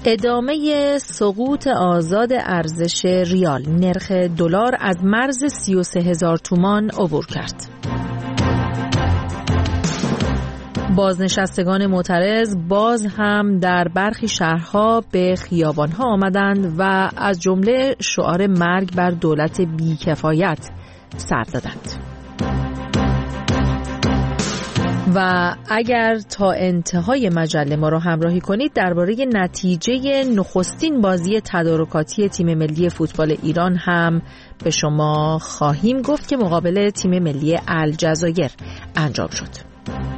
ادامه سقوط آزاد ارزش ریال، نرخ دلار از مرز 33,000 تومان عبور کرد. بازنشستگان معترض باز هم در برخی شهرها به خیابانها آمدند و از جمله شعار مرگ بر دولت بیکفایت سر دادند. و اگر تا انتهای مجله ما را همراهی کنید درباره نتیجه نخستین بازی تدارکاتی تیم ملی فوتبال ایران هم به شما خواهیم گفت که مقابل تیم ملی الجزایر انجام شد.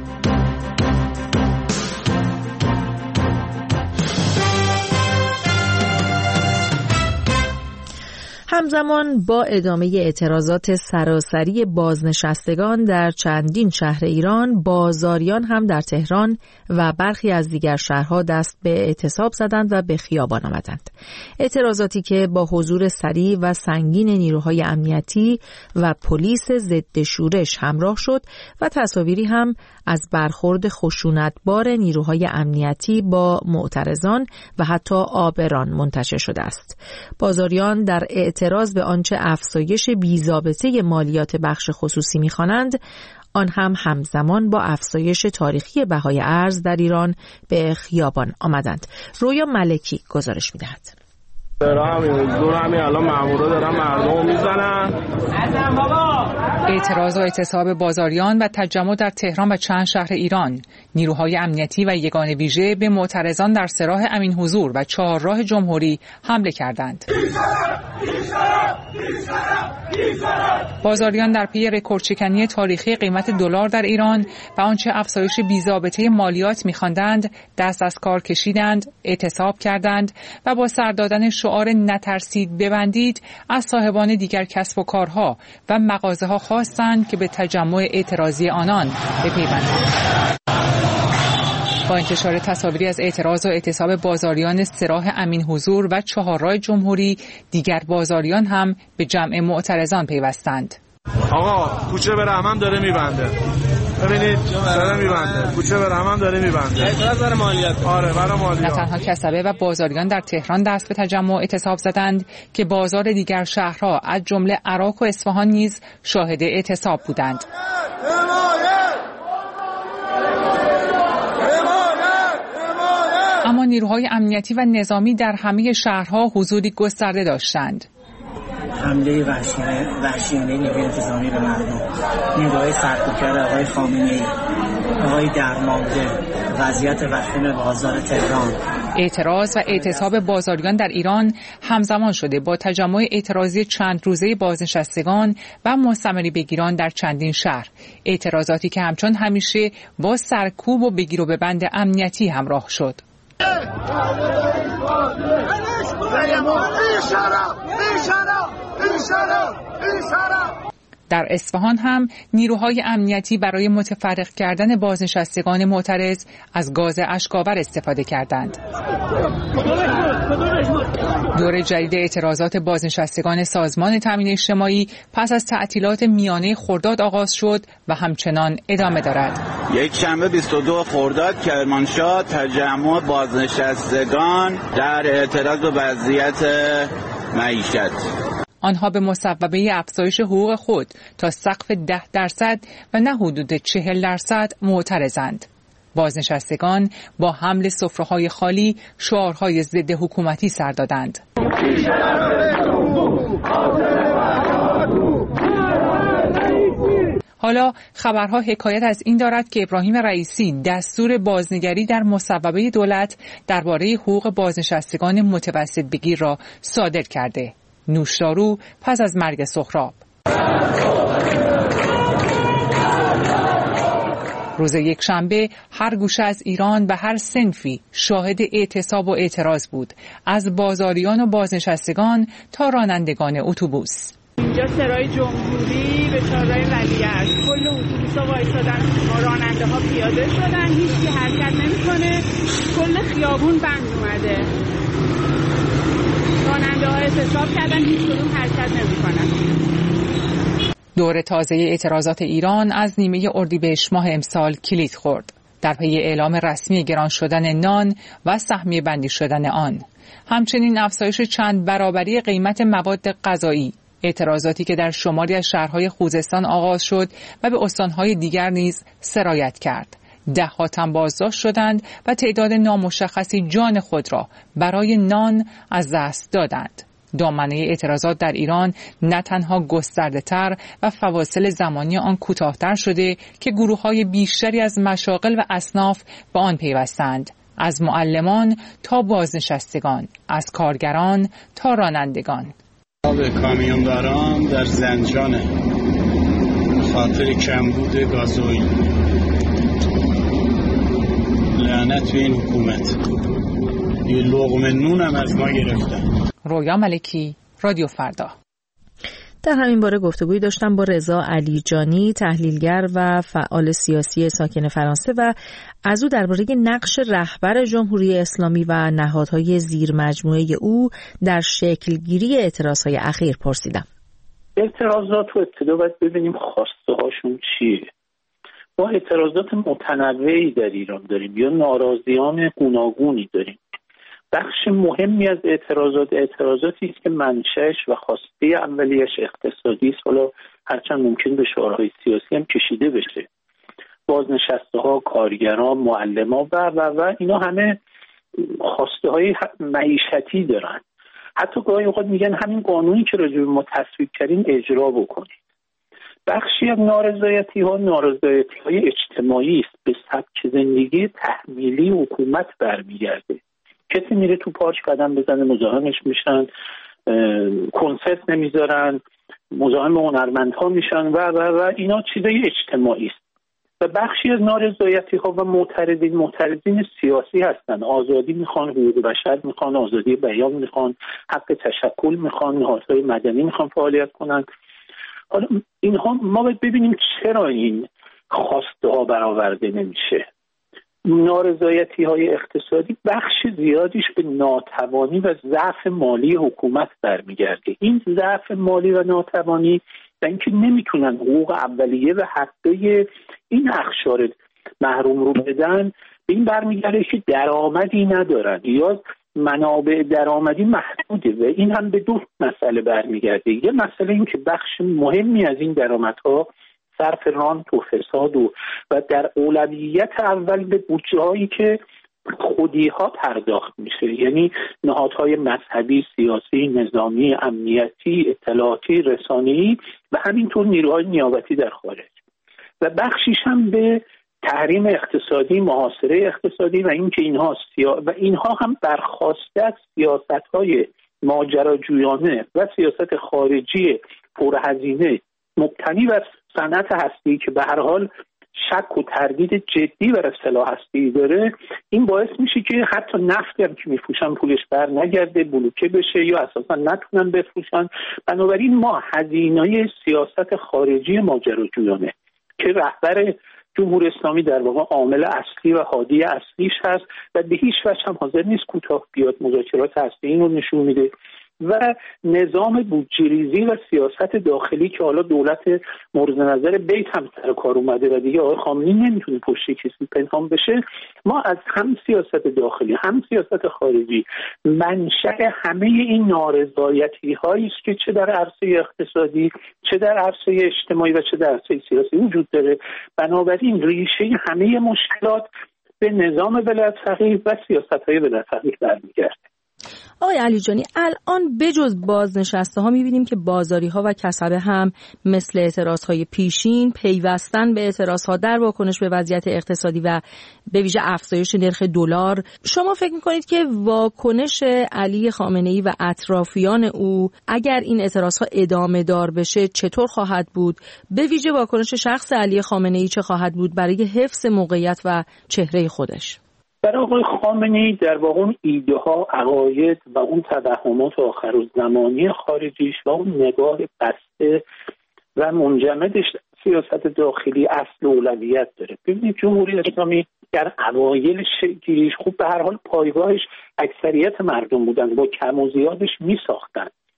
همزمان با ادامه اعتراضات سراسری بازنشستگان در چندین شهر ایران، بازاریان هم در تهران و برخی از دیگر شهرها دست به اعتصاب زدند و به خیابان آمدند. اعتراضاتی که با حضور سریع و سنگین نیروهای امنیتی و پلیس ضد شورش همراه شد و تصاویری هم از برخورد خشونتبار نیروهای امنیتی با معترضان و حتی آبران منتشر شده است. بازاریان در اعتراض به آنچه افزایش بی‌ضابطه مالیات بخش خصوصی می‌خوانند، آن هم همزمان با افزایش تاریخی بهای ارز در ایران به خیابان آمدند. رویا ملکی گزارش می‌دهد. الان مامورا دارن مردمو میزنن. اعتراض و اعتصاب بازاریان و تجمع در تهران و چند شهر ایران. نیروهای امنیتی و یگان ویژه به معترضان در سراح امین حضور و چهارراه جمهوری حمله کردند. بازاریان در پی رکوردشکنی تاریخی قیمت دلار در ایران و آنچه افزایش بی‌ضابطه مالیات می‌خواندند، دست از کار کشیدند، اعتصاب کردند و با سر دادن شعار نترسید ببندید از صاحبان دیگر کسب و کارها و مغازه‌ها خواستند که به تجمع اعتراضی آنان بپیوندند. با انتشار تصاویری از اعتراض و اعتصاب بازاریان سراح امین حضور و چهارراه جمهوری، دیگر بازاریان هم به جمع معترضان پیوستند. آقا کوچه به رحمان داره میبنده. ببینید داره میبنده. کوچه به رحمان داره میبنده. اعتراض برای مالیات. آره برای مالیات. نه تنها کسبه و بازاریان در تهران دست به تجمع اعتصاب زدند که بازار دیگر شهرها از جمله عراق و اصفهان نیز شاهد اعتصاب بودند. اما نیروهای امنیتی و نظامی در همه شهرها حضوری گسترده داشتند. حمله وحشیانه نیروی انتظامی به مردم، نیروهای سرکوب کرده آقای خامنه‌ای، آقای درمانده، وضعیت وخیم بازار تهران. اعتراض و اعتصاب بازاریان در ایران همزمان شده با تجمع اعتراضی چند روزه بازنشستگان و مستمری بگیران در چندین شهر. اعتراضاتی که همچون همیشه با سرکوب و بگیر و ببند امنیتی همراه شد. در اصفهان هم نیروهای امنیتی برای متفرق کردن بازنشستگان معترض از گاز اشک‌آور استفاده کردند. دور جدید اعتراضات بازنشستگان سازمان تامین اجتماعی پس از تعطیلات میانه خرداد آغاز شد و همچنان ادامه دارد. یک شنبه 22 خرداد کرمانشاه تجمع بازنشستگان در اعتراض به وضعیت معیشت. آنها به مصوبه افزایش حقوق خود تا سقف 10% و نه حدود 40% معترضند. بازنشستگان با حمل سفره‌های خالی شعارهای ضد حکومتی سر دادند. حالا خبرها حکایت از این دارد که ابراهیم رئیسی دستور بازنگری در مصوبه دولت درباره حقوق بازنشستگان متوسط بگیر را صادر کرده. نوشدارو پس از مرگ سهراب. روز یکشنبه هر گوشه از ایران و هر صنفی شاهد اعتصاب و اعتراض بود، از بازاریان و بازنشستگان تا رانندگان اتوبوس. اینجا سرای جمهوری به چهارراه ولیعصر کل اتوبوس‌ها وایسادن، راننده ها پیاده شدن، هیچکی حرکت نمی‌کنه، کل خیابون بند اومده. راننده ها اعتصاب کردن، هیچ کدوم حرکت نمی‌کنن. دور تازه اعتراضات ایران از نیمه اردیبهشت ماه امسال کلید خورد. در پی اعلام رسمی گران شدن نان و سهمیه بندی شدن آن. همچنین افزایش چند برابری قیمت مواد غذایی، اعتراضاتی که در شماری از شهرهای خوزستان آغاز شد و به استانهای دیگر نیز سرایت کرد. ده‌ها تن بازداشت شدند و تعداد نامشخصی جان خود را برای نان از دست دادند. دامنه اعتراضات در ایران نه تنها گسترده‌تر و فواصل زمانی آن کوتاه‌تر شده که گروه‌های بیشتری از مشاغل و اصناف به آن پیوستند، از معلمان تا بازنشستگان، از کارگران تا رانندگان. کامیونداران در زنجانه خاطر کمبود گازوئیل. لعنت به این حکومت، یه لقمه نون هم از ما گرفتن. رویا ملکی، رادیو فردا. در همین باره گفتگویی داشتم با رضا علیجانی، تحلیلگر و فعال سیاسی ساکن فرانسه و از او درباره نقش رهبر جمهوری اسلامی و نهادهای زیر مجموعه او در شکلگیری اعتراضهای اخیر پرسیدم. اعتراضات رو ابتدا باید ببینیم خواسته هاشون چیه. ما اعتراضات متنوعی در ایران داریم یا ناراضیان گوناگونی داریم. بخش مهمی از اعتراضاتی است که منشأش و خواسته اولیش اقتصادی است، حالا هرچند ممکن به شعارهای سیاسی هم کشیده بشه. بازنشسته‌ها، کارگران، معلمان و اینا همه خواسته های معیشتی دارن. حتی گاهی اوقات میگن همین قانونی که راجع به ما تصویب کردیم اجرا بکنید. بخشی از نارضایتی‌های اجتماعی است، به سبک زندگی تحمیلی حکومت برمیگرده. کسی میره تو پارک قدم بزنه مزاحمش میشن، کنسرت نمیذارن، مزاحم هنرمندها میشن و اینا چیزای اجتماعی است. و بخشی از نارضایتی‌ها و معترضین سیاسی هستن، آزادی میخوان، حقوق بشر میخوان، آزادی بیان میخوان، حق تشکل میخوان، نهادهای مدنی میخوان فعالیت کنن. حالا اینها ما باید ببینیم چرا این خواسته ها برآورده نمیشه. نارضایتی‌های اقتصادی بخش زیادیش به ناتوانی و ضعف مالی حکومت برمیگرده. این ضعف مالی و ناتوانی و اینکه نمیتونن حقوق اولیه و حقه این اقشار محروم رو بدن، به این برمیگرده که درآمدی ندارن یا منابع درآمدی محدوده و این هم به دو مسئله برمیگرده. یه مسئله این که بخش مهمی از این درآمدها صرف رانت و فساد و در اولویت اول به بودجه‌هایی که خودی‌ها پرداخت میشه، یعنی نهادهای مذهبی، سیاسی، نظامی، امنیتی، اطلاعاتی، رسانه‌ای و همینطور نیروهای نیابتی در خارج. و بخشیش هم به تحریم اقتصادی، محاصره اقتصادی و اینکه اینها هم برخواسته از سیاست‌های ماجراجویانه و سیاست خارجی پرهزینه مبتنی بر صنعت هستی که به هر حال شک و تردید جدی بر سلاح هستی داره. این باعث میشه که حتی نفتی هم که میفروشن پولش بر نگرده، بلوکه بشه یا اساسا نتونن بفروشن. بنابراین ما هزینه سیاست خارجی ماجراجویانه که رهبر جمهوری اسلامی در واقع عامل اصلی و هادی اصلیش هست و به هیچ وجه هم حاضر نیست کوتاه بیاد، مذاکرات هستی این رو نشون میده، و نظام بودجه‌ریزی و سیاست داخلی که حالا دولت مورد نظر بیت هم سر کار اومده و دیگه آقای خامنه‌ای نمیتونه پشت کسی پنهان بشه. ما از هم سیاست داخلی هم سیاست خارجی منشأ همه این نارضایتی‌هایی است که چه در عرصه اقتصادی، چه در عرصه اجتماعی و چه در عرصه سیاسی وجود داره. بنابراین ریشه همه مشکلات به نظام ولایت فقیه و سیاست‌های ولایت فقیه برمیگرده. آقای علیجانی، الان بجز بازنشسته ها می‌بینیم که بازاری ها و کسبه هم مثل اعتراض های پیشین پیوستن به اعتراض ها در واکنش به وضعیت اقتصادی و به ویژه افزایش نرخ دلار. شما فکر می‌کنید که واکنش علی خامنه‌ای و اطرافیان او اگر این اعتراض ها ادامه دار بشه چطور خواهد بود؟ به ویژه واکنش شخص علی خامنه‌ای چه خواهد بود برای حفظ موقعیت و چهره خودش؟ برای آقای خامنه‌ای در واقع اون ایده ها، عقاید و اون توهمات آخرالزمانی خارجیش و اون نگاه بسته و منجمدش سیاست داخلی اصل اولویت داره. ببینید جمهوری اسلامی در اوایل شکل‌گیریش خوب به هر حال پایگاهش اکثریت مردم بودن، با کم و زیادش میساختن.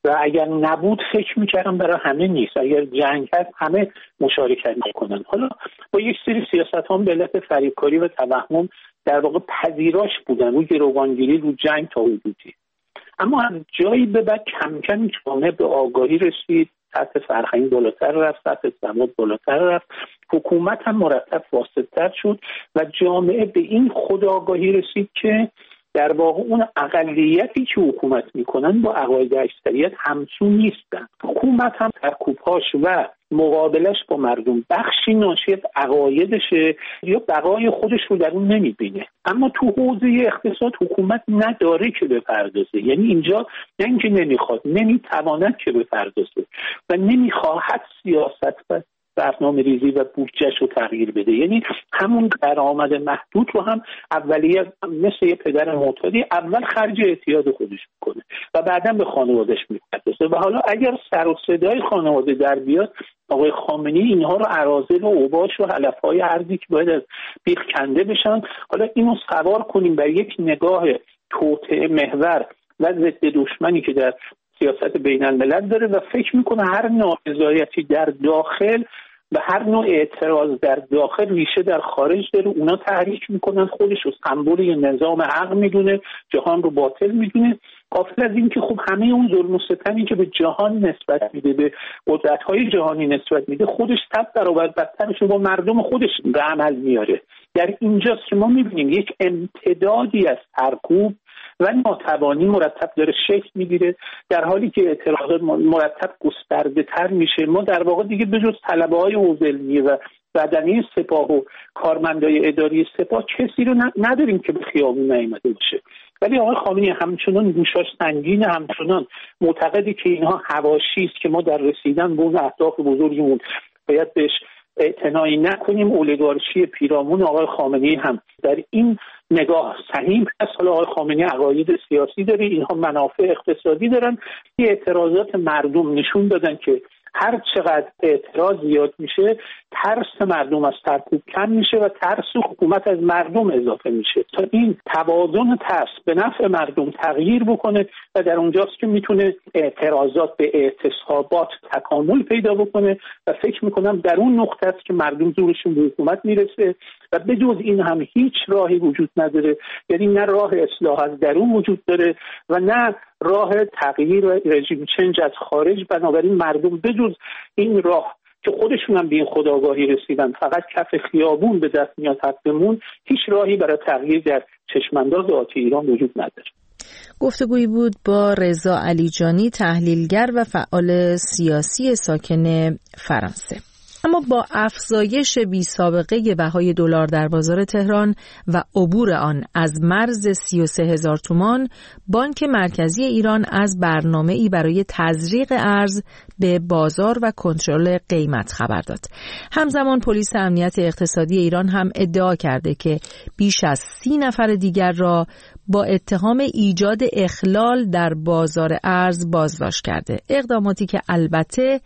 و اگر نبود فکر میکردم برای همه نیست. اگر جنگ هست همه مشارکت میکنن. حالا با یک سری سیاست هم به علت فریبکاری و توهم در واقع پذیراش بودن رو گروگانگیری، رو جنگ تا حدودی. اما از جایی به بعد کم کم جامعه به آگاهی رسید، سطح فرهنگ بالاتر رفت، سطح سمت بالاتر رفت، حکومت هم مرتب فاسدتر شد و جامعه به این خودآگاهی رسید که در واقع اون اقلیتی که حکومت میکنن با عقاید اکثریت همسو نیستن. حکومت هم ترکوب‌هاش و مقابلش با مردم بخشی ناشی از عقایدشه یا بقای خودش رو در اون نمیبینه. اما تو حوزه اقتصاد حکومت نداره که بپردازه، یعنی اینجا نه اینکه نمیخواد، نمیتواند که بپردازه و نمیخواهد سیاست و برنامه ریزی و بودجهش رو تغییر بده. یعنی همون درآمد محدود رو هم اولیه مثل یه پدر معتادی اول خرج اعتیاد خودش میکنه و بعدا به خانوادهش میپردازه. و حالا اگر سر و صدای خانواده در بیاد، آقای خامنه‌ای اینها رو اراذل و اوباش و علف‌های ارضی که باید از بیخ کنده بشن، حالا اینو سوار کنیم بر یک نگاه توطئه محور و ضد دشمنی که در سیاست بین الملل داره و فکر میکنه هر نارضایتی در داخل و هر نوع اعتراض در داخل ریشه در خارج داره. اونا تحریک میکنن، خودش رو سمبل یه نظام حق میدونه، جهان رو باطل میدونه، غافل از این که خب همه اون ظلم و ستمی که به جهان نسبت میده، به قدرت‌های جهانی نسبت میده، خودش 100 برابر بدترش رو با مردم خودش به عمل میاره. در اینجاست که ما میبینیم یک امتدادی از ترکوب و ناتوانی مرتب داره شکل میگیره، در حالی که اعتراضات مرتب گسترده تر میشه. ما در واقع دیگه به جز طلبه های حوزه علمیه و بدنه سپاه و کارمندای اداری سپاه کسی رو نداریم که به خیابون نیامده باشه. ولی آقای خامنه‌ای همچنان گوشاش سنگینه، همچنان معتقدی که اینها حواشی است که ما در رسیدن به اون اهداف بزرگمون باید بهش اعتنایی نکنیم. اولیگارشی پیرامون آقای خامنه‌ای هم در این نگاه سهیم هست. حالا آقای خامنه‌ای عقاید سیاسی داره، اینها منافع اقتصادی دارن. این اعتراضات مردم نشون دادن که هر چقدر اعتراض زیاد میشه، ترس مردم از ترکوب کم میشه و ترس حکومت از مردم اضافه میشه تا این توازن ترس به نفع مردم تغییر بکنه و در اونجاست که میتونه اعتراضات به اعتصابات تکامل پیدا بکنه و فکر میکنم در اون نقطه است که مردم زورشون به حکومت میرسه و بجز این هم هیچ راهی وجود نداره. یعنی نه راه اصلاح از درون وجود داره و نه راه تغییر و رژیم چنج از خارج. بنابراین مردم بجز این راه که خودشون هم به این خودآگاهی رسیدن فقط کف خیابون به دست میاد حقمون، هیچ راهی برای تغییر در چشمانداز آتی ایران وجود نداره. گفتگویی بود با رضا علیجانی، تحلیلگر و فعال سیاسی ساکن فرانسه. اما با افزایش بی‌سابقه بهای دلار در بازار تهران و عبور آن از مرز 33,000 تومان، بانک مرکزی ایران از برنامه‌ای برای تزریق ارز به بازار و کنترل قیمت خبر داد. همزمان پلیس امنیت اقتصادی ایران هم ادعا کرده که بیش از 30 نفر دیگر را با اتهام ایجاد اخلال در بازار ارز بازداشت کرده. اقداماتی که البته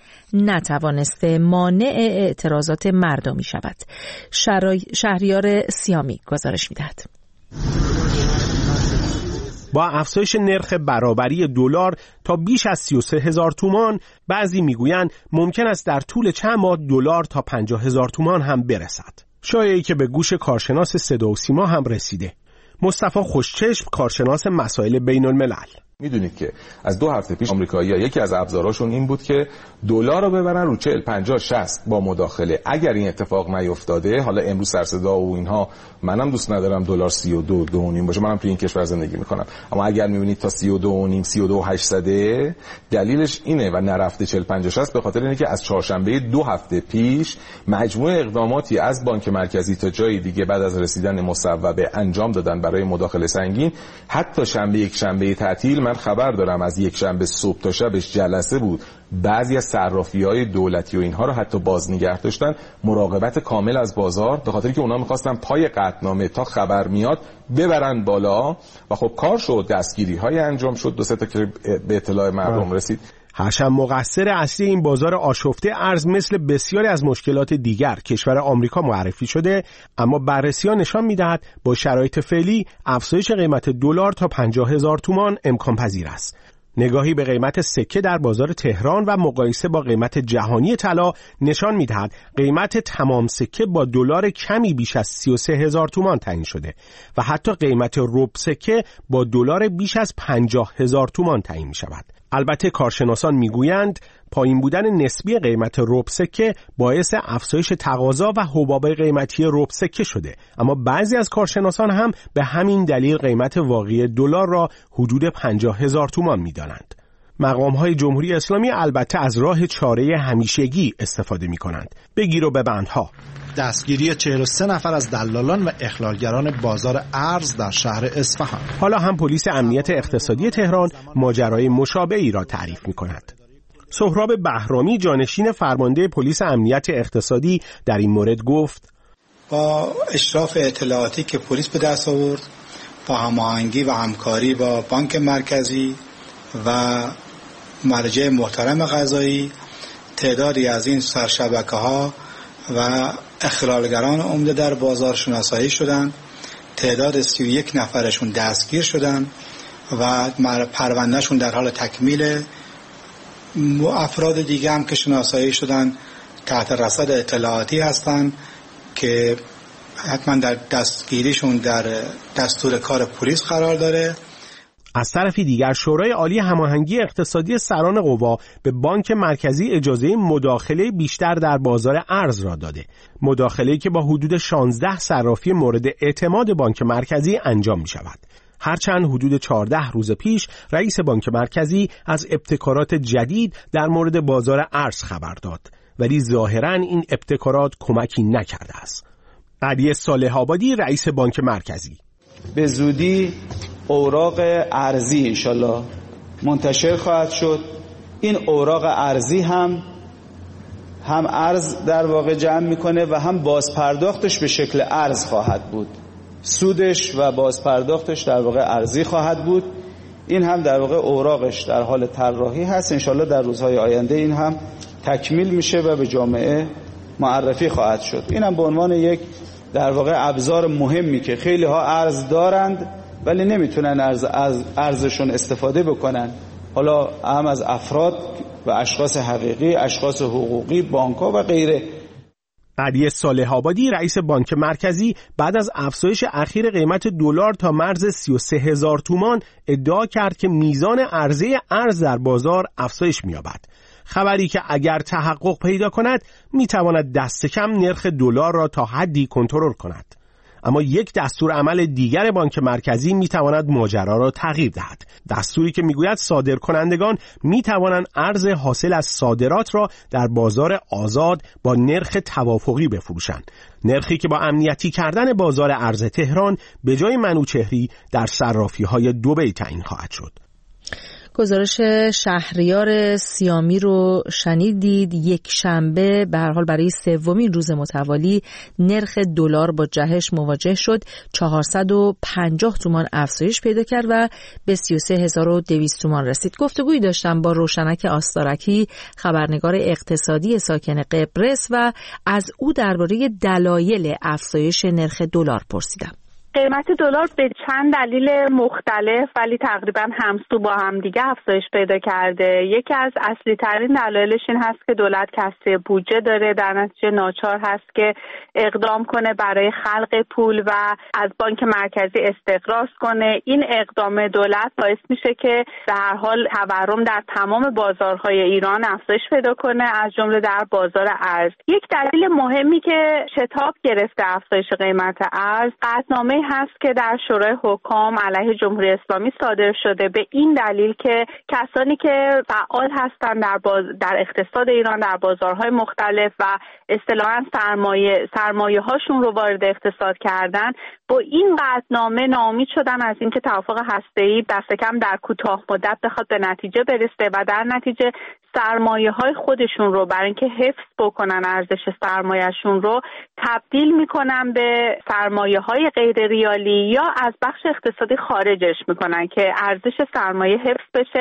نتوانسته مانع اعتراضات مردمی شود. شهریار سیامی گزارش می‌دهد. با افزایش نرخ برابری دلار تا بیش از 33,000 تومان، بعضی میگویند ممکن است در طول چند ماه دلار تا 50,000 تومان هم برسد. شایعی که به گوش کارشناس صدا و سیما هم رسیده. مصطفی خوشچشم، کارشناس مسائل بین الملل: میدونید که از 2 هفته پیش آمریکایی‌ها یکی از ابزارهاشون این بود که دلار رو ببرن رو 40 50 60 با مداخله. اگر این اتفاق نیفتاده، حالا امروز سر صدا و اینها، منم دوست ندارم دلار 32 2.5 باشه، منم تو این کشور زندگی میکنم، اما اگر میبینید تا 32.5 32800 دلیلش اینه و نرفته 40 50 60 به خاطر اینه که از چهارشنبه 2 هفته پیش مجموعه اقداماتی از بانک مرکزی تا جای دیگه بعد از رسیدن مصوبه انجام دادن برای مداخله سنگین. حتی شنبه یک شنبه تعطیل، من خبر دارم از یک شنبه صبح تا شبش جلسه بود، بعضی از صرافی‌های دولتی و اینها رو حتی باز نگه داشتن، مراقبت کامل از بازار، به خاطری که اونا می‌خواستن پای قطعنامه تا خبر میاد ببرن بالا و خب کار شد، دستگیری‌های انجام شد، 2-3 تا که به اطلاع مردم رسید. هرچند مقصر اصلی این بازار آشفته ارز مثل بسیاری از مشکلات دیگر کشور آمریکا معرفی شده، اما بررسی‌ها نشان می‌دهد با شرایط فعلی افزایش قیمت دلار تا 50,000 تومان امکان پذیر است. نگاهی به قیمت سکه در بازار تهران و مقایسه با قیمت جهانی طلا نشان می‌دهد قیمت تمام سکه با دلار کمی بیش از 33,000 تومان تعیین شده و حتی قیمت ربع سکه با دلار بیش از 50,000 تومان تعیین می‌شود. البته کارشناسان میگویند پایین بودن نسبی قیمت ربع سکه باعث افزایش تقاضا و حباب قیمتی ربع سکه شده، اما بعضی از کارشناسان هم به همین دلیل قیمت واقعی دلار را حدود 50,000 تومان می‌دانند. مقام‌های جمهوری اسلامی البته از راه چاره همیشگی استفاده می‌کنند. بگیر و ببندها. دستگیری 43 نفر از دلالان و اخلالگران بازار ارز در شهر اصفهان. حالا هم پلیس امنیت اقتصادی تهران ماجرای مشابهی را تعریف می‌کند. سهراب بهرامی جانشین فرمانده پلیس امنیت اقتصادی در این مورد گفت: با اشراف اطلاعاتی که پلیس به دست آورد، با هماهنگی و همکاری با بانک مرکزی و مرجع محترم قضایی، تعدادی از این سرشبکه‌ها و اخلالگران عمده در بازار شناسایی شدند. تعداد 31 نفرشون دستگیر شدند و پروندهشون در حال تکمیل. افراد دیگه هم که شناسایی شدن تحت رصد اطلاعاتی هستند که حتما در دستگیریشون در دستور کار پلیس قرار داره. از طرفی دیگر شورای عالی هماهنگی اقتصادی سران قوا به بانک مرکزی اجازه مداخله بیشتر در بازار ارز را داده. مداخله‌ای که با حدود 16 صرافی مورد اعتماد بانک مرکزی انجام می شود. هرچند حدود 14 روز پیش رئیس بانک مرکزی از ابتکارات جدید در مورد بازار ارز خبر داد، ولی ظاهراً این ابتکارات کمکی نکرده است. علی صالح آبادی رئیس بانک مرکزی: به زودی اوراق ارزی انشالله منتشر خواهد شد. این اوراق ارزی هم ارز در واقع جمع میکنه و هم بازپرداختش به شکل ارز خواهد بود. سودش و بازپرداختش در واقع ارزی خواهد بود. این هم در واقع اوراقش در حال طراحی هست. انشالله در روزهای آینده این هم تکمیل میشه و به جامعه معرفی خواهد شد. این هم به عنوان یک در واقع ابزار مهمی که خیلی ها ارز دارند ولی نمیتونن از ارزشون استفاده بکنن، حالا هم از افراد و اشخاص حقیقی، اشخاص حقوقی، بانک‌ها و غیره. علی صالح آبادی رئیس بانک مرکزی بعد از افزایش اخیر قیمت دلار تا مرز 33,000 تومان ادعا کرد که میزان عرضه ارز در بازار افزایش می‌یابد. خبری که اگر تحقق پیدا کند میتواند دست کم نرخ دلار را تا حدی کنترل کند. اما یک دستور عمل دیگر بانک مرکزی میتواند ماجرا را تغییر دهد. دستوری که میگوید صادرکنندگان میتوانند ارز حاصل از صادرات را در بازار آزاد با نرخ توافقی بفروشند. نرخی که با امنیتی کردن بازار ارز تهران به جای منوچهری در صرافی‌های دبی تعیین خواهد شد. گزارش شهریار سیامی رو شنیدید. یک شنبه به هر حال برای سومین روز متوالی نرخ دلار با جهش مواجه شد. 450 تومان افزایش پیدا کرد و به 33,200 تومان رسید. گفتگویی داشتم با روشنک آستارکی، خبرنگار اقتصادی ساکن قبرس، و از او درباره دلایل افزایش نرخ دلار پرسیدم. قیمت دلار به چند دلیل مختلف ولی تقریبا همسو با هم دیگه افزایش پیدا کرده. یکی از اصلی ترین دلایلش این هست که دولت کسری بودجه داره، در نتیجه ناچار هست که اقدام کنه برای خلق پول و از بانک مرکزی استقراض کنه. این اقدام دولت باعث میشه که به هر حال تورم در تمام بازارهای ایران افزایش پیدا کنه، از جمله در بازار ارز. یک دلیل مهمی که شتاب گرفته افزایش قیمت ارز، قطعنامه هست که در شورای حکام علیه جمهوری اسلامی صادر شده، به این دلیل که کسانی که فعال هستند در اقتصاد ایران در بازارهای مختلف و اصطلاحاً سرمایه هاشون رو وارد اقتصاد کردن، با این قطعنامه ناامید شدن از اینکه توافق هسته‌ای دست کم در کوتاه مدت بخواد به نتیجه برسه و در نتیجه سرمایه های خودشون رو برای اینکه حفظ بکنن ارزش سرمایه‌شون رو تبدیل میکنن به سرمایه های غیر ریالی یا از بخش اقتصادی خارجش میکنن که ارزش سرمایه حفظ بشه،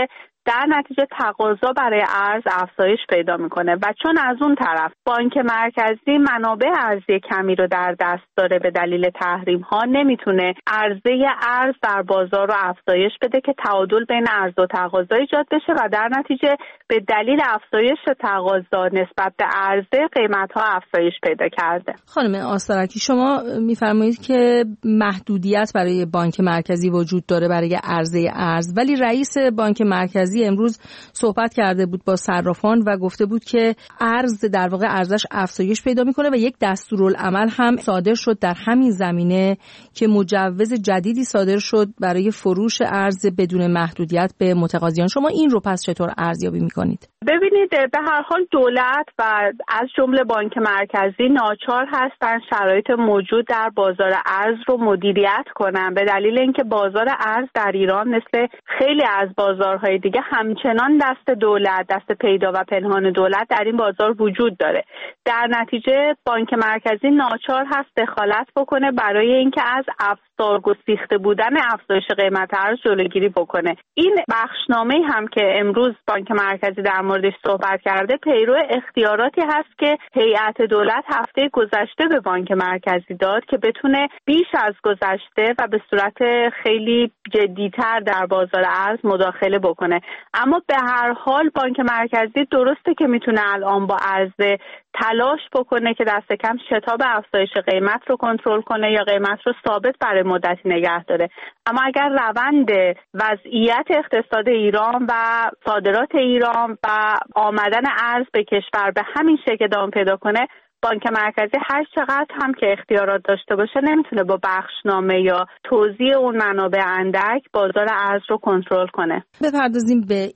در نتیجه تقاضا برای ارز افزایش پیدا میکنه و چون از اون طرف بانک مرکزی منابع ارزی کمی رو در دست داره به دلیل تحریم ها، نمیتونه عرضه ارز در بازار رو افزایش بده که تعادل بین عرضه و تقاضا ایجاد بشه و در نتیجه به دلیل افزایش تقاضا نسبت به عرضه قیمت ها افزایش پیدا کرده. خانم آسترکی، شما میفرمایید که محدودیت برای بانک مرکزی وجود داره برای عرضه ارز، ولی رئیس بانک مرکزی امروز صحبت کرده بود با صرافان و گفته بود که ارز در واقع ارزش افزایش پیدا میکنه و یک دستورالعمل هم صادر شد در همین زمینه که مجوز جدیدی صادر شد برای فروش ارز بدون محدودیت به متقاضیان. شما این رو پس چطور ارزیابی میکنید؟ ببینید، به هر حال دولت و از جمله بانک مرکزی ناچار هستن شرایط موجود در بازار ارز رو مدیریت کنن، به دلیل اینکه بازار ارز در ایران مثل خیلی از بازارهای دیگه همچنان دست دولت، دست پیدا و پنهان دولت در این بازار وجود داره. در نتیجه بانک مرکزی ناچار هست دخالت بکنه برای اینکه از افزار گسیخته بودن افزایش قیمت ارز جلوگیری بکنه. این بخشنامه هم که امروز بانک مرکزی در موردش صحبت کرده پیرو اختیاراتی هست که هیئت دولت هفته گذشته به بانک مرکزی داد که بتونه بیش از گذشته و به صورت خیلی جدی‌تر در بازار ارز مداخله بکنه. اما به هر حال بانک مرکزی درسته که میتونه الان با عرضه تلاش بکنه که دست کم شتاب افزایش قیمت رو کنترل کنه یا قیمت رو ثابت برای مدتی نگه داره. اما اگر روند وضعیت اقتصاد ایران و صادرات ایران و آمدن ارز به کشور به همین شکل ادامه پیدا کنه، بانک مرکزی هر چقدر هم که اختیارات داشته باشه نمیتونه با بخشنامه یا توزیع اون منابع اندک بازار ارز رو کنترل کنه. بپردازیم به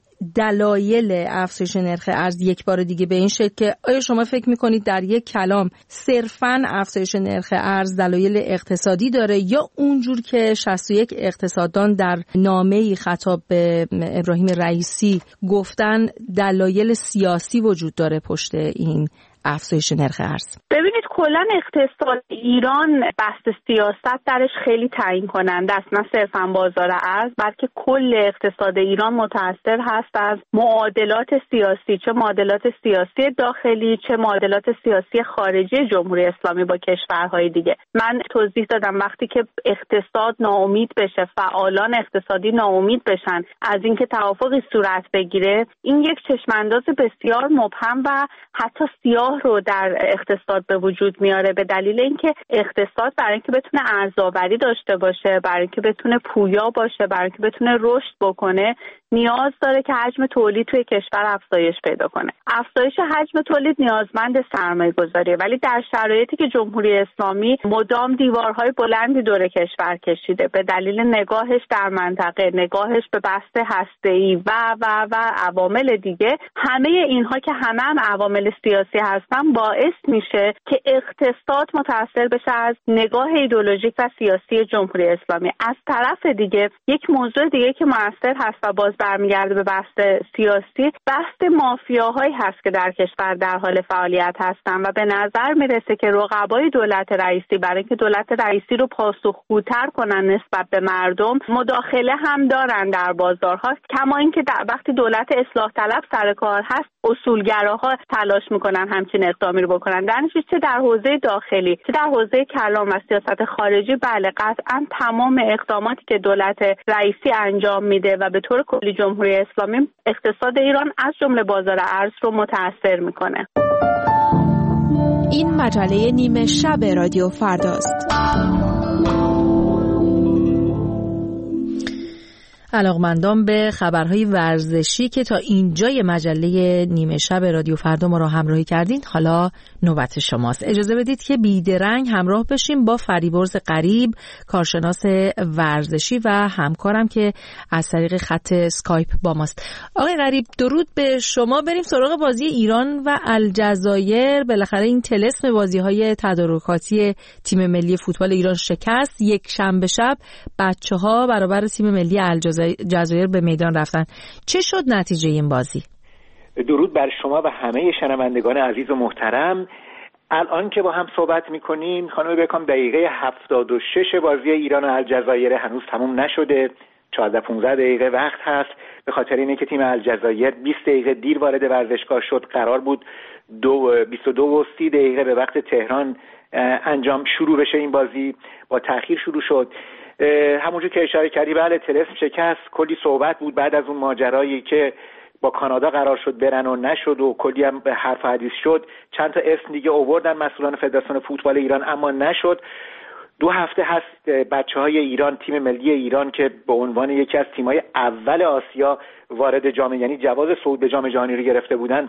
دلایل افزایش نرخ ارز یک بار دیگه به این شکل که آیا شما فکر میکنید در یک کلام صرفاً افزایش نرخ ارز دلایل اقتصادی داره یا اونجور که 61 اقتصاددان در نامه‌ای خطاب به ابراهیم رئیسی گفتن دلایل سیاسی وجود داره پشت این افزایش نرخ ارز؟ ببینید، کلا اقتصاد ایران بحث سیاست درش خیلی تعیین کننده است، نه صرفا بازار ارز بلکه کل اقتصاد ایران متأثر هست از معادلات سیاسی، چه معادلات سیاسی داخلی چه معادلات سیاسی خارجی جمهوری اسلامی با کشورهای دیگه. من توضیح دادم وقتی که اقتصاد ناامید بشه، فعالان اقتصادی ناامید بشن از اینکه توافقی صورت بگیره، این یک چشمانداز بسیار مبهم و حتی سیاه رو در اقتصاد به وجود میاره، به دلیل اینکه اقتصاد برای اینکه بتونه ارزآوری داشته باشه، برای اینکه بتونه پویا باشه، برای اینکه بتونه رشد بکنه، نیاز داره که حجم تولید توی کشور افزایش پیدا کنه. افزایش حجم تولید نیازمند سرمایه‌گذاریه، ولی در شرایطی که جمهوری اسلامی مدام دیوارهای بلندی دور کشور کشیده به دلیل نگاهش در منطقه، نگاهش به بحث هسته‌ای و عوامل دیگه، همه اینها که همه هم عوامل سیاسی هستن باعث میشه که اقتصاد متأثر بشه از نگاه ایدئولوژیک و سیاسی جمهوری اسلامی. از طرف دیگه یک موضوع دیگه که مؤثر هست و باز برمیگرده به بحث سیاسی، بحث مافیاهایی هست که در کشور در حال فعالیت هستن و به نظر میرسه که رقبای دولت رئیسی برای اینکه دولت رئیسی رو پاسخگوتر کنن نسبت به مردم مداخله هم دارن در بازارها، کما اینکه وقتی دولت اصلاح طلب سر کار هست اصولگراها تلاش میکنن همچین اقدامی رو بکنن. در نتیجه چه در حوزه داخلی چه در حوزه کلان و سیاست خارجی، بله قطعا تمام اقداماتی که دولت رئیسی انجام میده و به طور کلی جمهوری اسلامی اقتصاد ایران از جمله بازار ارز رو متأثر میکنه. این مجله نیمه شب رادیو فرداست. علاقمندان به خبرهای ورزشی که تا اینجای مجله نیمه شب رادیو فردا ما را همراهی کردین، حالا نوبت شماست. اجازه بدید که بیدرنگ همراه بشیم با فریبرز غریب، کارشناس ورزشی و همکارم که از طریق خط اسکایپ با ماست. آقای غریب درود به شما. بریم سراغ بازی ایران و الجزایر. بالاخره این طلسم بازی‌های تدارکاتی تیم ملی فوتبال ایران شکست. یک شنبه شب بچه‌ها برابر تیم ملی الجزایر به میدان رفتن. چه شد نتیجه این بازی؟ درود بر شما و همه شنوندگان عزیز و محترم. الان که با هم صحبت میکنیم خانم بکام دقیقه 76 بازی ایران و الجزایر هنوز تموم نشده. 14-15 دقیقه وقت هست، به خاطر اینه که تیم الجزایر 20 دقیقه دیر وارد ورزشگاه شد. قرار بود 22 و 30 دقیقه به وقت تهران شروع بشه این بازی، با تأخیر شروع شد. همونجور که اشاره کردی بله طلسم شکست، کلی صحبت بود بعد از اون ماجرایی که با کانادا قرار شد برن و نشد و کلی هم به حرف حدیث شد. چند تا اسم دیگه آوردن مسئولان فدراسیون فوتبال ایران اما نشد. 2 هفته هست بچه‌های ایران، تیم ملی ایران که به عنوان یکی از تیم‌های اول آسیا وارد جام، یعنی جواز صعود به جام جهانی رو گرفته بودن،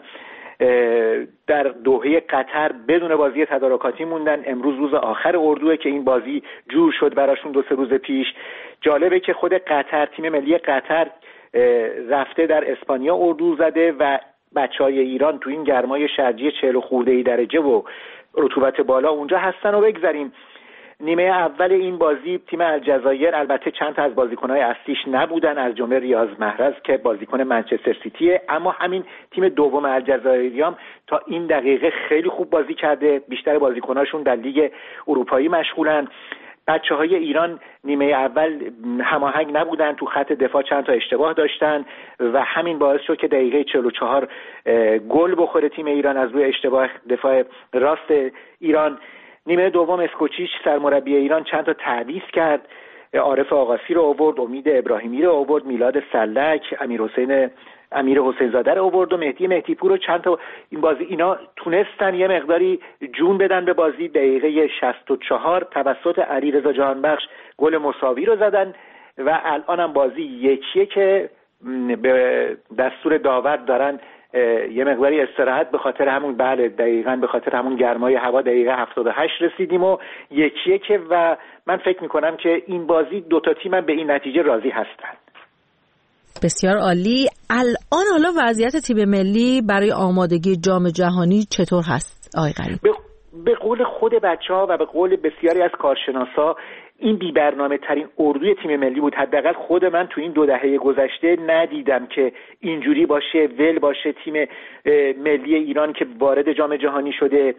در دوحه قطر بدون بازی تدارکاتی موندن. امروز روز آخر اردوئه که این بازی جور شد براشون 2-3 روز پیش. جالبه که خود قطر، تیم ملی قطر رفته در اسپانیا اردو زده و بچهای ایران تو این گرمای شرجی 40 خورده درجه و رطوبت بالا اونجا هستن. و بگذاریم نیمه اول این بازی تیم الجزایر البته چند تا از بازیکن‌های اصلیش نبودن، از جمله ریاض محرز که بازیکن منچستر سیتیه، اما همین تیم دوم الجزایریام تا این دقیقه خیلی خوب بازی کرده. بیشتر بازیکناشون در لیگ اروپایی مشغولن. بچه‌های ایران نیمه اول هماهنگ نبودن، تو خط دفاع چند تا اشتباه داشتن و همین باعث شد که دقیقه 44 گل بخوره تیم ایران از روی اشتباه دفاع راست ایران. نیمه دوم اسکوچیچ سرمربی ایران چند تا تعویض کرد. عارف آقاسی رو آورد، امید ابراهیمی رو آورد، میلاد سلک، امیر حسین زاده رو آورد و مهدی پور رو. چند تا این بازی اینا تونستن یه مقداری جون بدن به بازی. دقیقه 64 توسط علیرضا جهانبخش گل مساوی رو زدن و الان هم بازی 1-1 که به دستور داور دارن یه مقداری استراحت به خاطر همون دقیقاً به خاطر همون گرمای هوا دقیقه 78 رسیدیم و 1-1 و من فکر میکنم که این بازی 2 تا تیم هم به این نتیجه راضی هستن. بسیار عالی. الان حالا وضعیت تیم ملی برای آمادگی جام جهانی چطور هست آقای غریب؟ به قول خود بچه‌ها و به قول بسیاری از کارشناسا این بی برنامه ترین اردوی تیم ملی بود. حداقل خود من تو این 2 دهه گذشته ندیدم که اینجوری باشه، ول باشه تیم ملی ایران که وارد جام جهانی شده.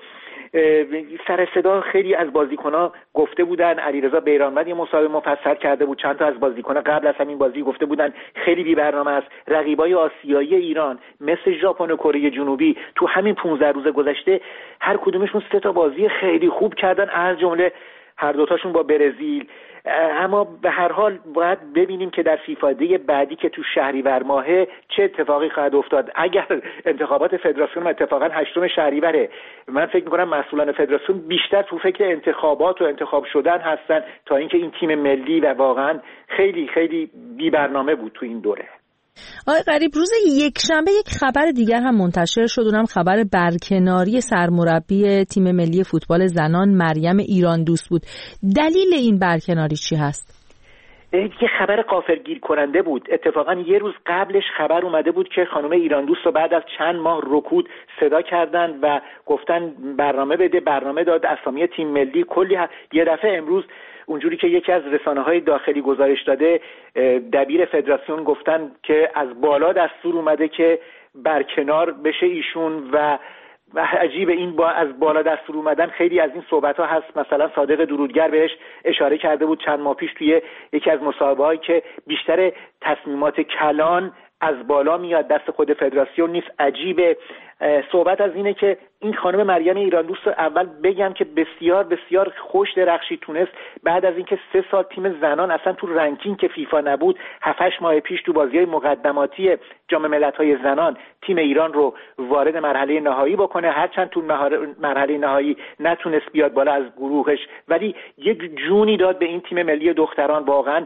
سر صدا خیلی از بازیکن‌ها گفته بودن، علیرضا بیرانوند یه مصاحبه مفصل کرده بود، چند تا از بازیکن‌ها قبل از همین بازی گفته بودن خیلی بی برنامه است. رقیبای آسیایی ایران مثل ژاپن و کره جنوبی تو همین 15 روز گذشته هر کدومشون 3 تا بازی خیلی خوب کردن، از جمله هر دوتاشون با برزیل. اما به هر حال باید ببینیم که در فیفا دی بعدی که تو شهریور ماهه چه اتفاقی خواهد افتاد. اگر انتخابات فدراسیون اتفاقا 8 شهریوره، من فکر می‌کنم مسئولان فدراسیون بیشتر تو فکر انتخابات و انتخاب شدن هستن تا اینکه این تیم ملی و واقعا خیلی خیلی بی برنامه بود تو این دوره. آقای غریب، روز یکشنبه یک خبر دیگر هم منتشر شد، اونم خبر برکناری سرمربی تیم ملی فوتبال زنان مریم ایران دوست بود. دلیل این برکناری چی هست؟ یه خبر غافلگیر کننده بود. اتفاقا یه روز قبلش خبر اومده بود که خانم ایران دوست رو بعد از چند ماه رکود صدا کردن و گفتن برنامه بده، برنامه داد، اسامی تیم ملی کلی یه دفعه امروز اونجوری که یکی از رسانه‌های داخلی گزارش داده، دبیر فدراسیون گفتن که از بالا دستور اومده که برکنار بشه ایشون و عجیب این از بالا دستور اومدن خیلی از این صحبت‌ها هست. مثلا صادق درودگر بهش اشاره کرده بود چند ماه پیش توی یکی از مصاحبه‌هایی که بیشتر تصمیمات کلان از بالا میاد، دست خود فدراسیون نیست. عجیبه. صحبت از اینه که این خانم مریم ایران دوست اول بگم که بسیار بسیار خوش درخشی تونست بعد از اینکه 3 سال تیم زنان اصلا تو رنکینگ که فیفا نبود 7-8 ماه پیش تو بازی‌های مقدماتی جام ملت‌های زنان تیم ایران رو وارد مرحله نهایی بکنه. هرچند تو مرحله نهایی نتونست بیاد بالا از گروهش، ولی یک جونی داد به این تیم ملی دختران. واقعا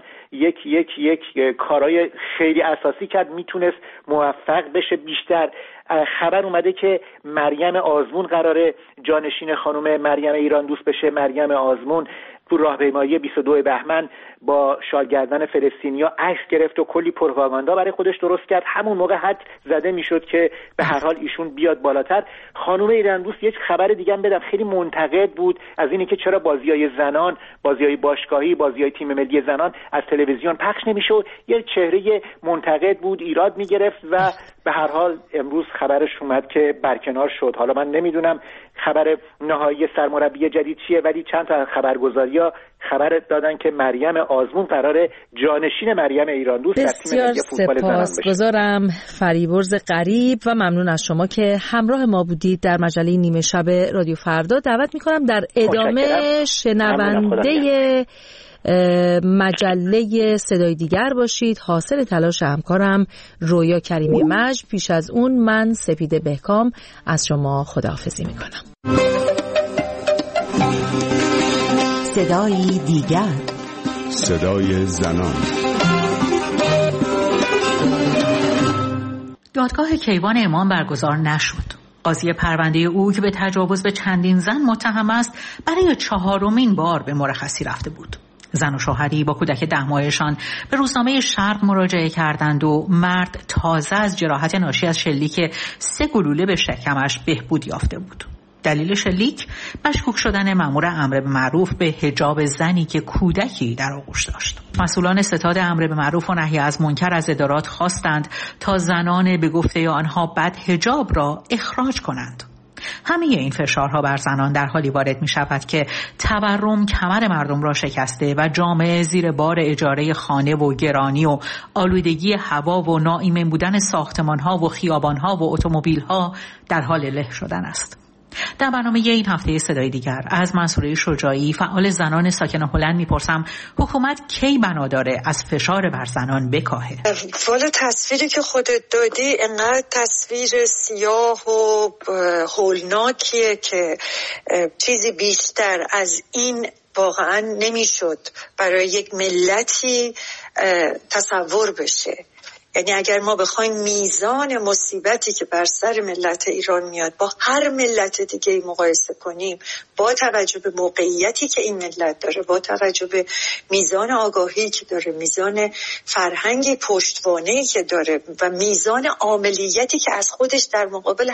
یک کارای خیلی اساسی کرد، میتونست موفق بشه بیشتر. خبر اومده که مریم آزمون قراره جانشین خانم مریم ایران دوست بشه. مریم آزمون تو راهپیمایی 22 بهمن با شالگردن فلسطینیا عکس گرفت و کلی پروپاگاندا برای خودش درست کرد. همون موقع حد زده میشد که به هر حال ایشون بیاد بالاتر. خانم ایران دوست یک خبر دیگه هم بدم، خیلی منتقد بود از اینه که چرا بازی‌های زنان، بازی‌های باشگاهی، بازی‌های تیم ملی زنان از تلویزیون پخش نمیشد. یه چهره منتقد بود، ایراد میگرفت و به هر حال امروز خبرش اومد که برکنار شد. حالا من نمیدونم خبر نهایی سرمربی جدید چیه، ولی چند تا خبرگزاری‌ها خبر دادن که مریم آزمون قراره جانشین مریم ایران دوست در تیم ملی فوتبال زنان بشه. سپاسگزارم فریبرز غریب و ممنون از شما که همراه ما بودید در مجله نیمه شب رادیو فردا. دعوت میکنم در ادامه شنونده مجله صدای دیگر باشید. حاصل تلاش همکارم رویا کریمی مجد. پیش از اون من سپیده بهکام از شما خداحافظی میکنم. صدای دیگر، صدای زنان. دادگاه کیوان امام برگزار نشد. قاضی پرونده او که به تجاوز به چندین زن متهم است برای 4مین بار به مرخصی رفته بود. زن و شوهری با کودک 10 ماهشان به روزنامه شرق مراجعه کردند و مرد تازه از جراحت ناشی از شلیک 3 گلوله به شکمش بهبود یافته بود. دلیل شلیک مشکوک شدن مأمور امر به معروف به حجاب زنی که کودکی در آغوش داشت. مسئولان ستاد امر به معروف و نهی از منکر از ادارات خواستند تا زنان به گفته آنها بد حجاب را اخراج کنند. همه این فشارها بر زنان در حالی وارد می شود که تورم کمر مردم را شکسته و جامعه زیر بار اجاره خانه و گرانی و آلودگی هوا و ناایمن بودن ساختمانها و خیابانها و اتومبیلها در حال له شدن است. در برنامه این هفته صدای دیگر از منصوره شجاعی فعال زنان ساکن هلند میپرسم حکومت کی بنا داره از فشار بر زنان بکاهه؟ والا تصویری که خودت دادی انقدر تصویر سیاه و هولناکیه که چیزی بیشتر از این واقعا نمیشد برای یک ملتی تصور بشه. یعنی اگر ما بخوایم میزان مصیبتی که بر سر ملت ایران میاد با هر ملت دیگه مقایسه کنیم، با توجه به موقعیتی که این ملت داره، با توجه به میزان آگاهی که داره، میزان فرهنگی پشتوانه‌ای که داره و میزان عاملیتی که از خودش در مقابل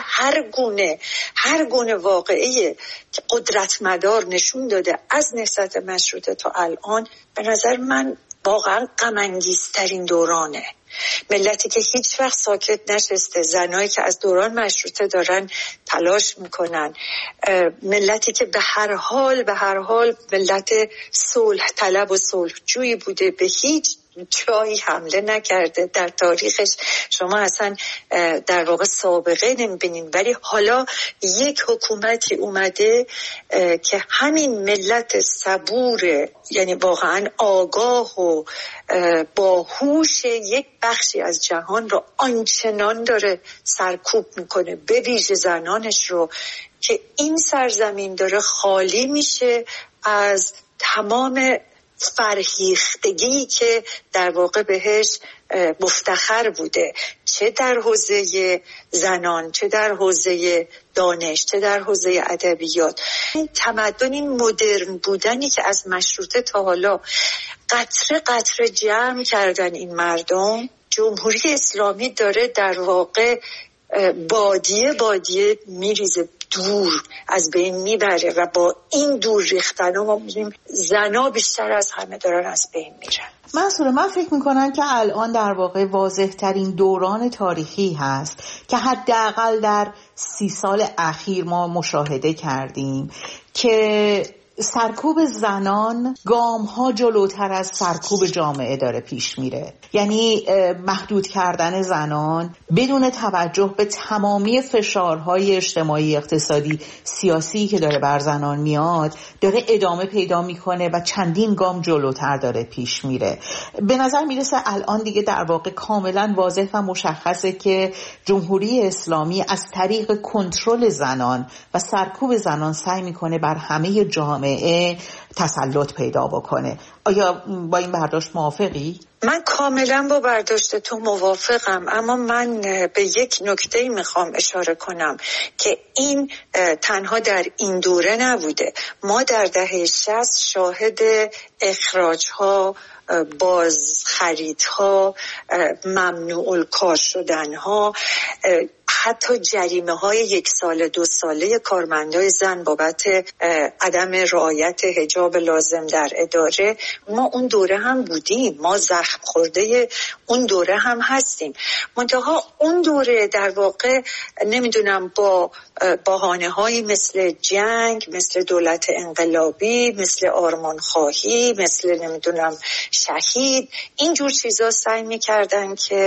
هر گونه واقعه قدرتمدار نشون داده از نهضت مشروطه تا الان، به نظر من واقعا غم‌انگیزترین دورانه. ملتی که هیچ وقت ساکت نشسته، زنایی که از دوران مشروطه دارن تلاش میکنن، ملتی که به هر حال ملت صلح طلب و صلح جویی بوده، به هیچ جایی حمله نکرده در تاریخش. شما اصلا در واقع سابقه نمیبینین، ولی حالا یک حکومتی اومده که همین ملت صبور، یعنی واقعا آگاه و باهوش یک بخشی از جهان رو آنچنان داره سرکوب میکنه، به ویژه زنانش رو، که این سرزمین داره خالی میشه از تمام فرهیختگی که در واقع بهش مفتخر بوده، چه در حوزه زنان، چه در حوزه دانش، چه در حوزه ادبیات. این تمدن، این مدرن بودنی که از مشروطه تا حالا قطره قطره جمع کردن این مردم، جمهوری اسلامی داره در واقع بادیه میریزه، دور از بین میبره و با این دور ریختن ما میبینیم زنا بیشتر از همه دارن از بین میرن. منصوره، من فکر میکنم که الان در واقع واضح ترین دوران تاریخی هست که حداقل در 30 سال اخیر ما مشاهده کردیم که سرکوب زنان گام‌ها جلوتر از سرکوب جامعه داره پیش میره. یعنی محدود کردن زنان بدون توجه به تمامی فشارهای اجتماعی، اقتصادی، سیاسی که داره بر زنان میاد، داره ادامه پیدا میکنه و چندین گام جلوتر داره پیش میره. به نظر میرسه الان دیگه در واقع کاملا واضح و مشخصه که جمهوری اسلامی از طریق کنترل زنان و سرکوب زنان سعی میکنه بر همه جامعه تسلط پیدا بکنه. آیا با این برداشت موافقی؟ من کاملا با برداشت تو موافقم، اما من به یک نکته میخوام اشاره کنم که این تنها در این دوره نبوده. ما در دهه 60 شاهد اخراج‌ها، بازخریدها، ممنوع الکار شدنها، حتی جریمه های 1 ساله 2 ساله کارمندای زن بابت عدم رعایت حجاب لازم در اداره، ما اون دوره هم بودیم، ما زخم خورده اون دوره هم هستیم. منتها اون دوره در واقع نمیدونم با بهانه‌هایی مثل جنگ، مثل دولت انقلابی، مثل آرمانخواهی، مثل نمیدونم شهید، اینجور چیزا سعی میکردن که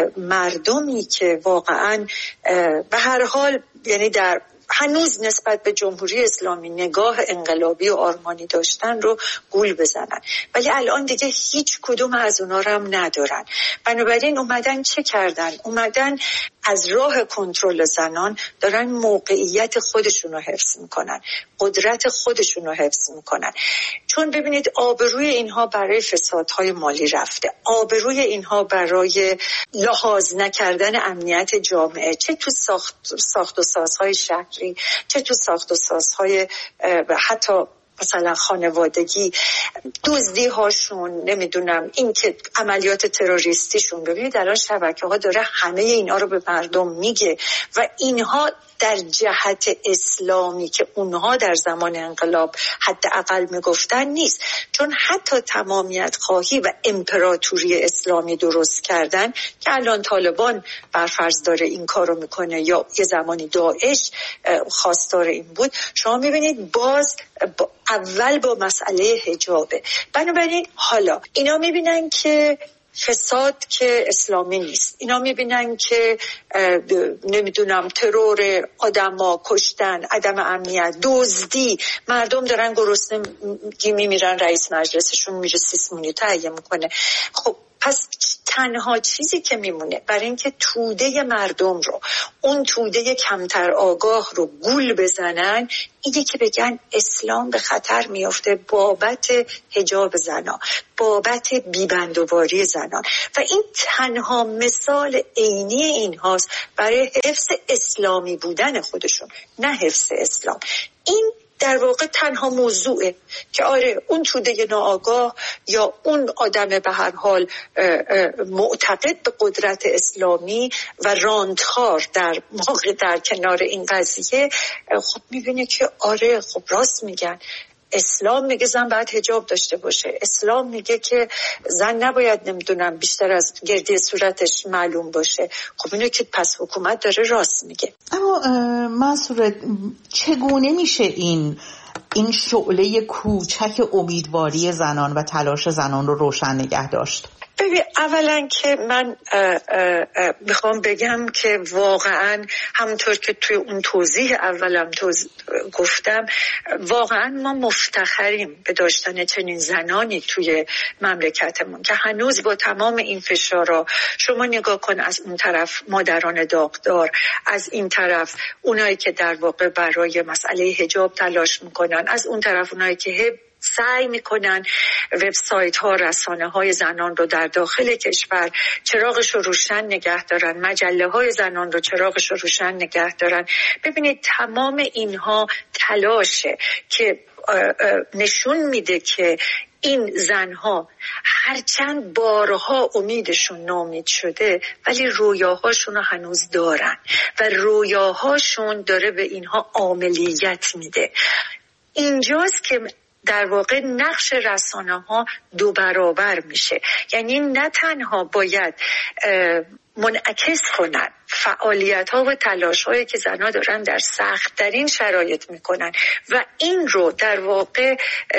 مردمی که واقعا به هر حال یعنی در هنوز نسبت به جمهوری اسلامی نگاه انقلابی و آرمانی داشتن رو گول بزنن، ولی الان دیگه هیچ کدوم از اونا رو هم ندارن. بنابراین اومدن چه کردن؟ اومدن از راه کنترل زنان دارن موقعیت خودشون رو حفظ میکنن، قدرت خودشون رو حفظ میکنن. چون ببینید آبروی اینها برای فسادهای مالی رفته، آبروی اینها برای لحاظ نکردن امنیت جامعه، چه تو ساخت و سازهای شهری، چه تو ساخت و سازهای حتی مثلا خانوادگی، دزدی هاشون، نمیدونم این که عملیات تروریستیشون. ببینید الان شبکه ها داره همه اینا رو به مردم میگه و اینها در جهت اسلامی که اونها در زمان انقلاب حداقل میگفتن نیست. چون حتی تمامیت خواهی و امپراتوری اسلامی درست کردن که الان طالبان برفرض داره این کارو میکنه یا یه زمانی داعش خواستار این بود، شما میبینید باز اول با مسئله حجابه. بنابراین حالا اینا میبینن که فساد که اسلامی نیست، اینا میبینن که نمیدونم ترور، آدما کشتن، عدم امنیت، دزدی، مردم دارن گرسنه میمیرن، رئیس مجلسشون میره سیسمونی تهیه میکنه. خب پس تنها چیزی که میمونه برای اینکه توده مردم رو، اون توده کمتر آگاه رو گول بزنن، اینه که بگن اسلام به خطر میافته بابت حجاب زنا، بابت بیبندوباری زنان. و این تنها مثال عینی این هاست برای حفظ اسلامی بودن خودشون، نه حفظ اسلام. این در واقع تنها موضوعه که آره اون توده ناآگاه یا اون آدم به هر حال معتقد به قدرت اسلامی و راندخار در موقع در کنار این قضیه خب میبینه که آره خب راست میگن، اسلام میگه زن باید حجاب داشته باشه، اسلام میگه که زن نباید نمیدونم بیشتر از گردی صورتش معلوم باشه. خب اینو که پس حکومت داره راست میگه. اما منصور، چگونه میشه این شعله کوچک امیدواری زنان و تلاش زنان رو روشن نگه داشت؟ ببین اولا که من میخوام بگم که واقعا همونطور که توی اون توضیح اولم گفتم، واقعا ما مفتخریم به داشتن چنین زنانی توی مملکتمون که هنوز با تمام این فشارها، شما نگاه کن از اون طرف مادران داغدار، از این طرف اونایی که در واقع برای مسئله حجاب تلاش میکنن، از اون طرف اونایی که سعی میکنن وبسایت ها، رسانه های زنان رو در داخل کشور چراغش رو روشن نگه دارن، مجله های زنان رو چراغش رو روشن نگه دارن. ببینید تمام اینها تلاشه که نشون میده که این زنها هرچند بارها امیدشون ناامید شده ولی رویاهاشون رو هنوز دارن و رویاهاشون داره به اینها عملیات میده. اینجاست که در واقع نقش رسانه‌ها 2 برابر میشه. یعنی نه تنها باید منعکس کنن فعالیت‌ها و تلاش‌هایی که زن‌ها دارن در سخت‌ترین شرایط میکنن و این رو در واقع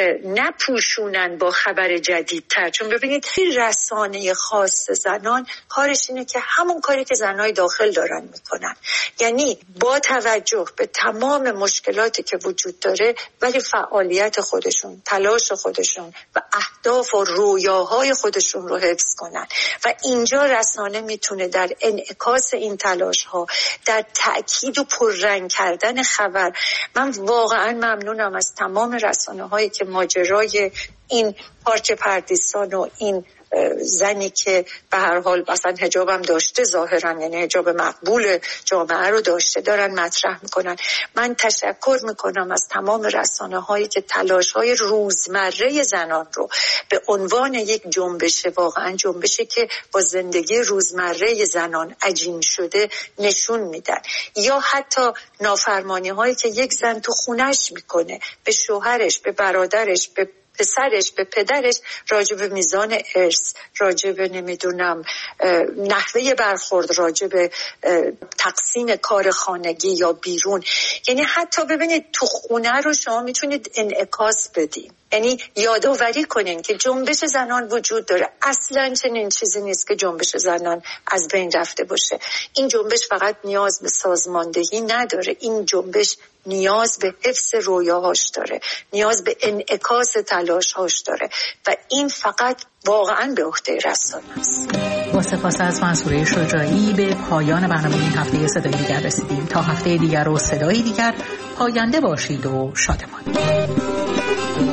نپوشونن با خبر جدیدتر. چون ببینید این رسانه خاص زنان کارش اینه که همون کاری که زن‌های داخل دارن میکنن، یعنی با توجه به تمام مشکلاتی که وجود داره ولی فعالیت خودشون، تلاش خودشون و اهداف و رویاهای خودشون رو حفظ کنن. و اینجا رسانه میتونه در انعکاس این تلاش ها، در تأکید و پررنگ کردن خبر. من واقعا ممنونم از تمام رسانه هایی که ماجرای این پارچه پردیسان و این زنی که به هر حال مثلا حجابم داشته ظاهرا، یعنی حجاب مقبول جامعه رو داشته، دارن مطرح میکنن. من تشکر میکنم از تمام رسانه هایی که تلاش های روزمره زنان رو به عنوان یک جنبش، واقعا جنبشی که با زندگی روزمره زنان عجین شده نشون میدن. یا حتی نافرمانی هایی که یک زن تو خونش میکنه به شوهرش، به برادرش، به پسرش به پدرش راجع به میزان ارث، راجع به نمیدونم نحوه برخورد، راجع به تقسیم کار خانگی یا بیرون. یعنی حتی ببینید تو خونه رو شما میتونید انعکاس بدین، یعنی یادآوری کنین که جنبش زنان وجود داره. اصلا چنین چیزی نیست که جنبش زنان از بین رفته باشه. این جنبش فقط نیاز به سازماندهی نداره، این جنبش نیاز به حفظ رویاهاش داره، نیاز به انعکاس تلاشهاش داره و این فقط واقعا به عهده رسانه است. با سپاس از منصوره شجاعی به پایان برنامه این هفته صدای دیگر رسیدیم. تا هفته دیگر و صدای دیگر، پاینده باشید و شادمان.